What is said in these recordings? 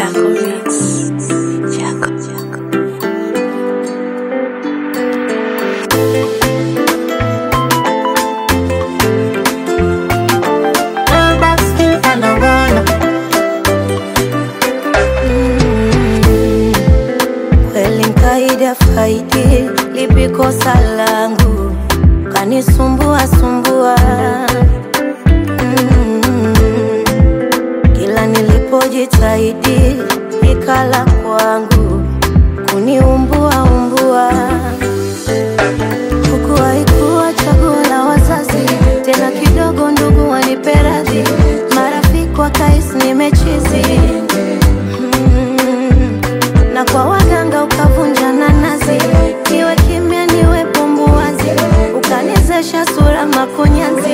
Faidi lipi kosa langu kanisumbua sumbua Kila nilipojitahidi ikala kwangu kuniumbua umbua Huku haikuwa chaguo la wazazi tena kidogo ndugu waniperadhi marafiki wakaisi nimechizi Na kwa waganga ukavunja nanazi niwe kimya niwe pumbuwazi ukanizesha sura makunyanzi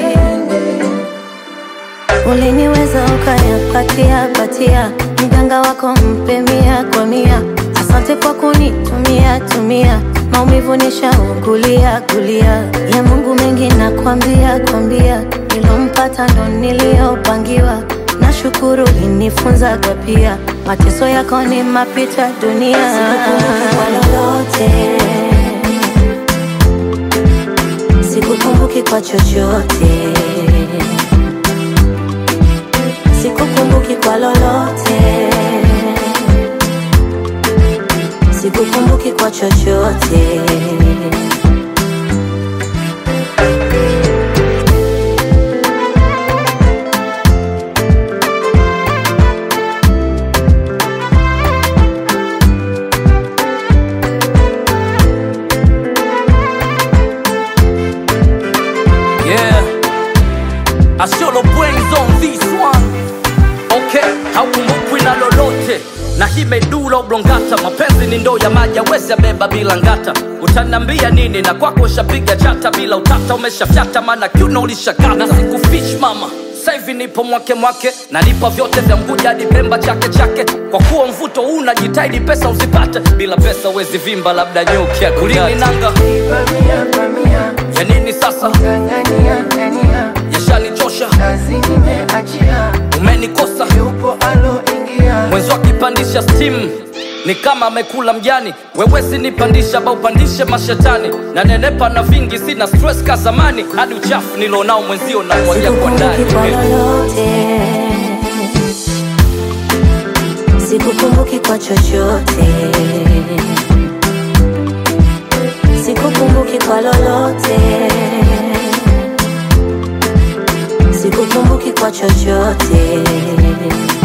Uliniweza ukayapatia mganga wako mpe 100 kwa 100 Asante kwa kunitumia maumivu nishaugulia Ya Mungu mengi nakwambia nilompata ndo niliopangiwa Nashukuru ulinifunza pia mateso yako ni mapita dunia Sikukumbuki kwa chochote Sikukumbuki kwa lolote Sikukumbuki kwa chochote I show the brains on this one. Okay, haukumbukwi na lolote na hii medula oblongata mapenzi ni ndoo ya maji hawezi yabeba bila ngata Utanambia nini na kwako ushapiga chata bila utata umeshafyata maana kiuno ulishakata Na sikufish mama saivi nipo mwake na nipa vyote vya Mguja hadi Pemba chake Kwa kuwa mvuto unajitahidi pesa usipate bila pesa uwezi vimba labda nyuki ya kulini nanga ya nini sasa Yashanichosha umenikosa mwenzo akipandisha steam ni kama amekula mjani Wewezi nipandisha ba upandishe mashetani Na nenepa na vingi sina stress ka zamani Hadi uchafu nilonao mwenzio na mwagia kwa ndani Sikukumbuki kwa chochote Sikukumbuki kwa lolote Sikukumbuki kwa chochote